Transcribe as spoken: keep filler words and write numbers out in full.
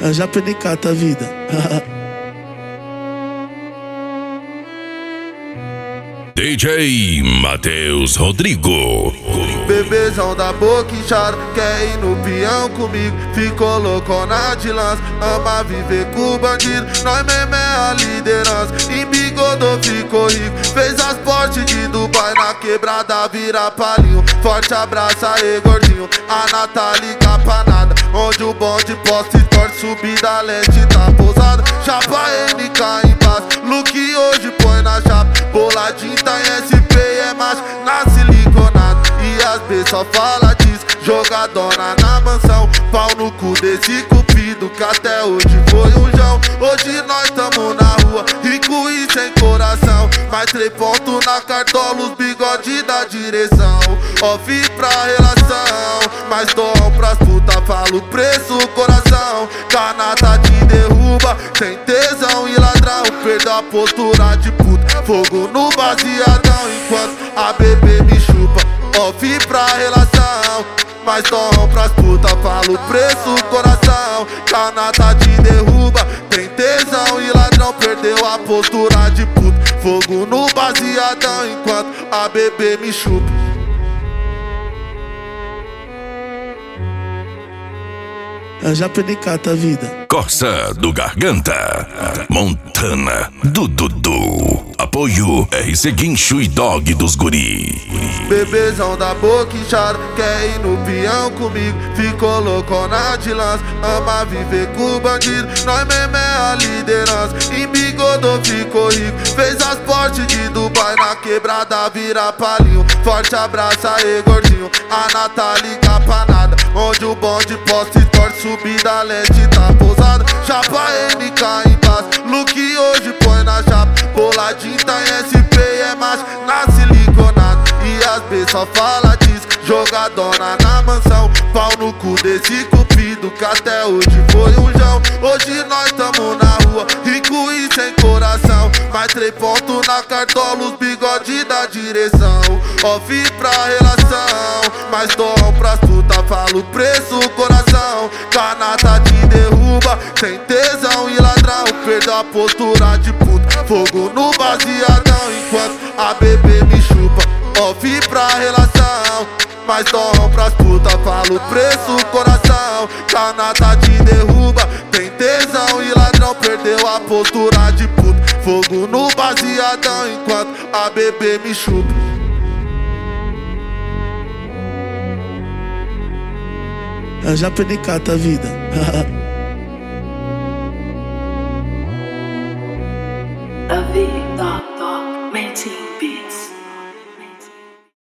Eu já penicata a vida. D J Matheus Rodrigo. Bebezão da boca inchada, quer ir no peão comigo. Ficou loucona de lança, ama viver com bandido. Nós mesmo é a liderança, embigodou, ficou rico. Fez as portes de Dubai, na quebrada vira palinho. Forte abraço aí, gordinho, a Natália capanada. Onde o bonde posta e torce, subida leste tá pousada. Chapa N K embaixo, look hoje põe na chapa. Boladinho tá em S P e é macho, na siliconada. E as B só fala disso, jogadona na mansão. Pau no cu desse cupido que até hoje foi um jão. Hoje nós tamo na rua, rico e sem coração. Mais três pontos na cartola, os bigode da direção. Off pra relação, mais dom pras puta, falo preço, coração. Canata te derruba, sem tesão e ladrão. Perdeu a postura de puta, fogo no baseadão. Enquanto a bebê me chupa, off pra relação. Mais dom pras puta, falo preço, coração. Canata te derruba, tem tesão e ladrão. Perdeu a postura de puta, fogo no baseadão. Enquanto a bebê me chupa. Eu já penicata a vida. Corsa do Garganta, Montana do Dudu. Apoio R C Guincho e Dog dos Guri. Bebezão da boca inchada, quer ir no peão comigo. Ficou loucona de lança, ama viver com bandido. Nós mesmo é a liderança, embigodou, ficou rico. Fez as portes de Dubai, na quebrada vira palinho. Forte abraço aí, gordinho, a Natália capanada. Onde o bonde posta e torce, subida leste tá pousada. Chapa N K embaixo, look hoje põe na chapa. Boladinho tá em S P e é macho, na siliconada. E as B só fala disso, jogadona na mansão. Pau no cu desse cupido que até hoje foi um jão. Hoje nós tamo na rua, rico e sem coração. Mais três pontos na cartola, os bigode da direção. Off pra relação, mais dom pras puta, falo preço, coração. Canata te derruba, sem tesão e ladrão. Perdeu a postura de puta, fogo no baseadão. Enquanto a bebê me chupa, off pra relação. Mais dom pras puta, falo preço, coração. Canata te derruba, tem tesão e ladrão. Perdeu a postura de puta, fogo no baseadão. Enquanto a bebê me chupa. Eu já penicata a vida. A vida, mentir.